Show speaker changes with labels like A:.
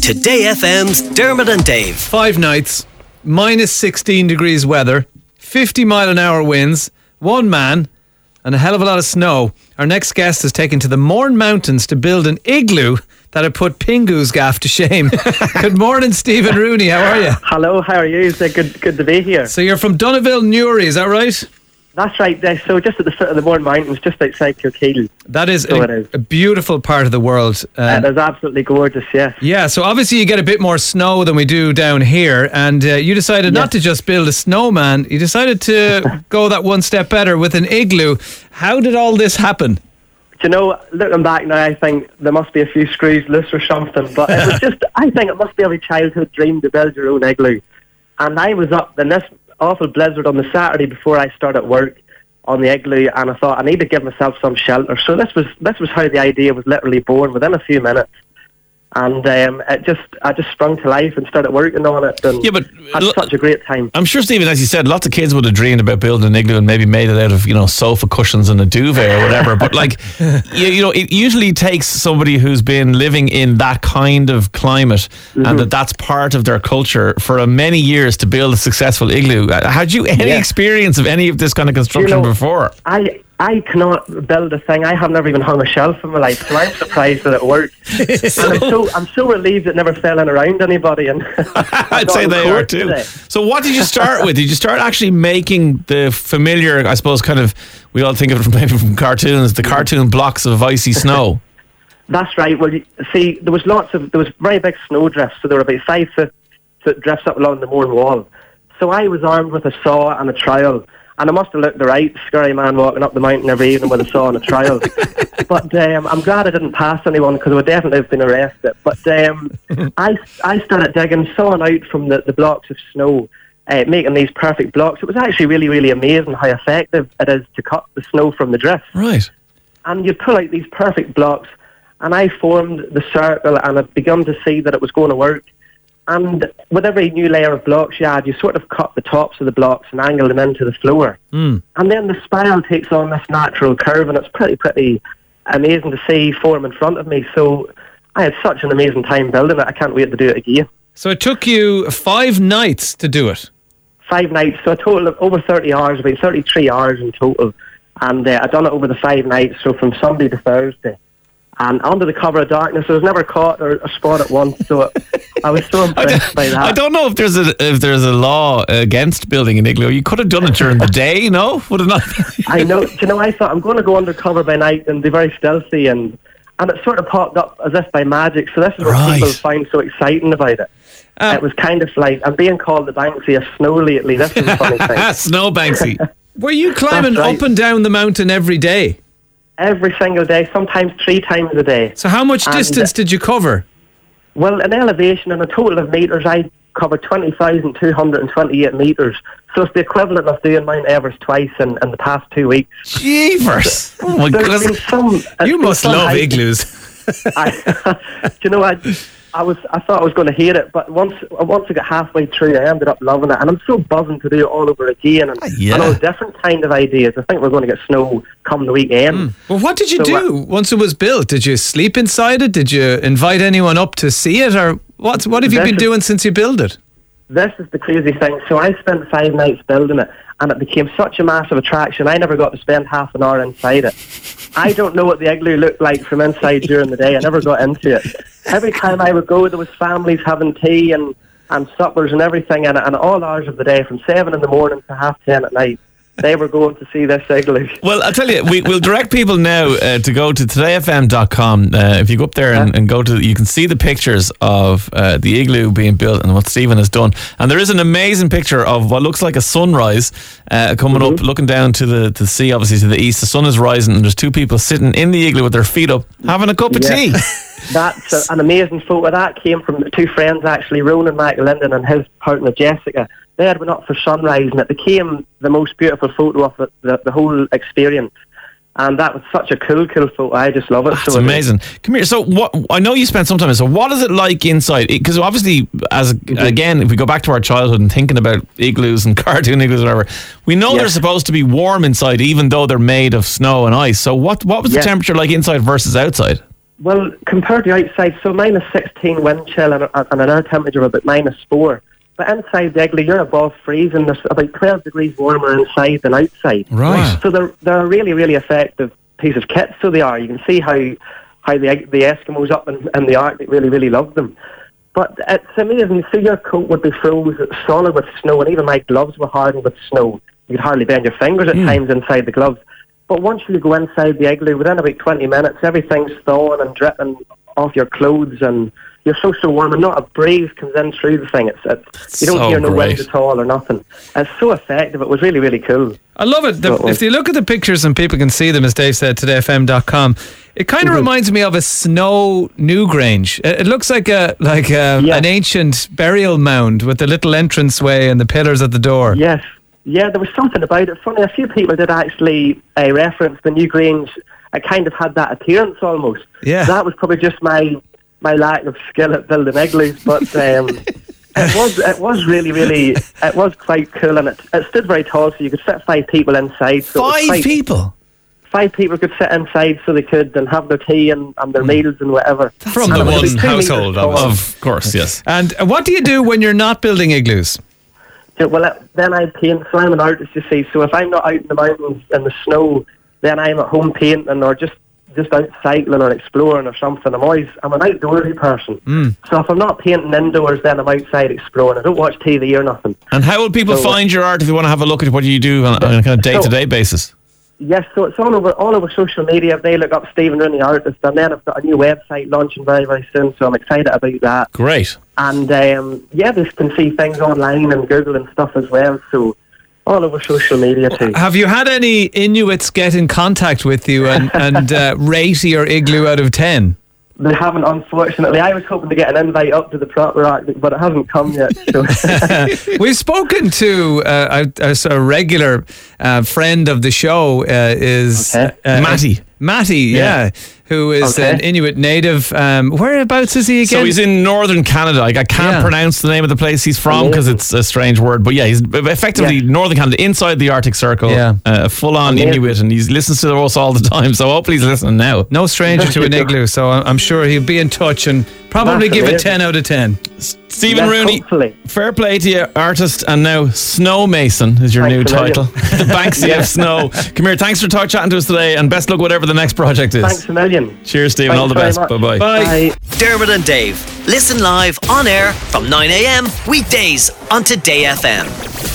A: Today FM's Dermot and Dave.
B: 5 nights, minus 16 degrees weather, 50 mile an hour winds, one man, and a hell of a lot of snow. Our next guest is taken to the Mourne Mountains to build an igloo that had put Pingu's gaff to shame. Good morning, Stephen Rooney. How are you?
C: Hello, how are you? It's good to be here.
B: So you're from Donegal, Newry, is that right?
C: That's right. So just at the foot of the Mourne Mountains, just outside Kilkeel.
B: That is,
C: So
B: a,
C: it is.
B: a beautiful part of the world.
C: It is absolutely gorgeous, yes.
B: Yeah, so obviously you get a bit more snow than we do down here, and you decided not to just build a snowman, you decided to go that one step better with an igloo. How did all this happen?
C: Do you know, looking back now, I think there must be a few screws loose or something, but it was just, I think it must be every childhood dream to build your own igloo. And I was up in this awful blizzard on the Saturday before I started work on the igloo, and I thought I need to give myself some shelter. So this was how the idea was literally born within a few minutes. And I just sprung to life and started working on it, and had such a great time.
D: I'm sure, Stephen, as you said, lots of kids would have dreamed about building an igloo and maybe made it out of, sofa cushions and a duvet or whatever. But it usually takes somebody who's been living in that kind of climate and that's part of their culture for many years to build a successful igloo. Had you any experience of any of this kind of construction before?
C: I cannot build a thing. I have never even hung a shelf in my life, so I'm surprised that it worked. And I'm so relieved it never fell in around anybody. And
D: I'd say they are too. Today. So what did you start with? Did you start actually making the familiar, I suppose, kind of, we all think of it maybe from cartoons, the cartoon blocks of icy snow?
C: That's right. Well, you see, there was very big snow drifts, so there were about 5 foot drifts up along the Mourne wall. So I was armed with a saw and a trowel. And I must have looked the right scary man walking up the mountain every evening with a saw and a trowel. But I'm glad I didn't pass anyone, because I would definitely have been arrested. But I started digging, sawing out from the blocks of snow, making these perfect blocks. It was actually really, really amazing how effective it is to cut the snow from the drift.
D: Right.
C: And you pull out these perfect blocks, and I formed the circle, and I'd begun to see that it was going to work. And with every new layer of blocks you add, you sort of cut the tops of the blocks and angle them into the floor. And then the spiral takes on this natural curve, and it's pretty amazing to see form in front of me. So I had such an amazing time building it. I can't wait to do it again.
B: So it took you 5 nights to do it?
C: 5 nights, so a total of over 30 hours, about 33 hours in total. And I'd done it over the 5 nights, so from Sunday to Thursday. And under the cover of darkness, I was never caught or spotted once, so I was so impressed by that.
D: I don't know if there's a law against building an igloo. You could have done it during the day, no? Would it not?
C: I know. Do you know, I thought I'm going to go undercover by night and be very stealthy, and it sort of popped up as if by magic. So this is what people find so exciting about it. It was kind of like, I'm being called the Banksy of snow lately. This is a funny thing.
D: Snow Banksy.
B: Were you climbing up and down the mountain every day?
C: Every single day, sometimes 3 times a day.
B: So how much distance did you cover?
C: Well, in elevation, in a total of metres, I covered 20,228 metres. So it's the equivalent of doing Mount Everest twice in the past 2 weeks.
D: Jeepers! Oh my goodness!
B: You must love igloos.
C: Do you know, I thought I was going to hate it, but once I got halfway through, I ended up loving it, and I'm so buzzing to do it all over again, and all different kind of ideas. I think we're going to get snow come the weekend.
B: Well, what did you do once it was built? Did you sleep inside it? Did you invite anyone up to see it, or what have you been doing since you built it?
C: This is the crazy thing. So I spent 5 nights building it, and it became such a massive attraction. I never got to spend half an hour inside it. I don't know what the igloo looked like from inside during the day. I never got into it. Every time I would go, there was families having tea and suppers and everything, and all hours of the day, from 7 in the morning to 10:30 at night. They were going to see this igloo.
D: Well, I'll tell you, we'll direct people now to go to todayfm.com. If you go up there and go to, you can see the pictures of the igloo being built and what Stephen has done. And there is an amazing picture of what looks like a sunrise coming up, looking down to the sea, obviously to the east. The sun is rising, and there's 2 people sitting in the igloo with their feet up, having a cup of tea.
C: That's an amazing photo. That came from 2 friends, actually, Ronan McLinden and his partner Jessica. They had been up for sunrise, and it became the most beautiful photo of the whole experience. And that was such a cool photo. I just love it.
D: That's amazing. Come here. So, what? I know you spent some time. So, what is it like inside? Because obviously, again, if we go back to our childhood and thinking about igloos and cartoon igloos, or whatever, we know they're supposed to be warm inside, even though they're made of snow and ice. So, what was the temperature like inside versus outside?
C: Well, compared to outside, so minus 16 wind chill and an air temperature of about minus 4. But inside the igloo, you're above freezing. There's about 12 degrees warmer inside than outside.
B: Right.
C: So they're a really, really effective piece of kit. So they are. You can see how the Eskimos up in the Arctic really, really love them. But it's amazing. So your coat would be frozen solid with snow, and even my gloves were hardened with snow. You could hardly bend your fingers at times inside the gloves. But once you go inside the igloo, within about 20 minutes, everything's thawing and dripping off your clothes, and you're so warm, and not a breeze comes in through the thing. You don't hear no wind at all or nothing. It's so effective. It was really, really cool.
B: I love it. If you look at the pictures, and people can see them, as Dave said, todayfm.com, it kind of reminds me of a snow Newgrange. It looks like an ancient burial mound with the little entranceway and the pillars at the door.
C: Yes. Yeah, there was something about it. Funny, a few people did actually reference the Newgrange. It kind of had that appearance almost.
B: Yeah.
C: That was probably just my lack of skill at building igloos, but it was really, really, it was quite cool, and it stood very tall, so you could fit 5 people inside. So
B: 5 people?
C: 5 people could sit inside, so they could and have their tea and their meals and whatever.
B: From the one household,
D: of course, yes.
B: And what do you do when you're not building igloos?
C: Well, then I paint. So I'm an artist, you see. So if I'm not out in the mountains in the snow, then I'm at home painting or just out cycling or exploring or something. I'm an outdoorsy person. So if I'm not painting indoors, then I'm outside exploring. I don't watch TV or nothing.
D: And how will people find your art if you want to have a look at what you do on a kind of day-to-day basis?
C: Yes, so it's all over social media. If they look up Stephen Rooney Artist, and then I've got a new website launching very, very soon, so I'm excited about that.
D: Great.
C: And they can see things online and Google and stuff as well, so all over social media too.
B: Have you had any Inuits get in contact with you and rate your igloo out of 10?
C: They haven't, unfortunately. I was hoping to get an invite up to the proper Arctic, but it hasn't come yet. So.
B: We've spoken to a regular friend of the show is Matty, yeah, who is an Inuit native. Whereabouts is he again?
D: So he's in northern Canada. I can't pronounce the name of the place he's from because it's a strange word. But yeah, he's effectively northern Canada, inside the Arctic Circle, full-on Inuit, and he listens to us all the time. So hopefully he's listening now.
B: No stranger to an igloo, so I'm sure he'll be in touch and probably give it 10 out of 10.
D: Stephen Rooney, fair play to you, artist, and now Snow Mason is your new title. The Banksy of Snow. Come here, thanks for chatting to us today, and best luck whatever the next project is.
C: Thanks a million.
D: Cheers, Stephen. All the best. Bye-bye.
B: Bye.
A: Dermot and Dave. Listen live on air from 9 a.m. weekdays on Today FM.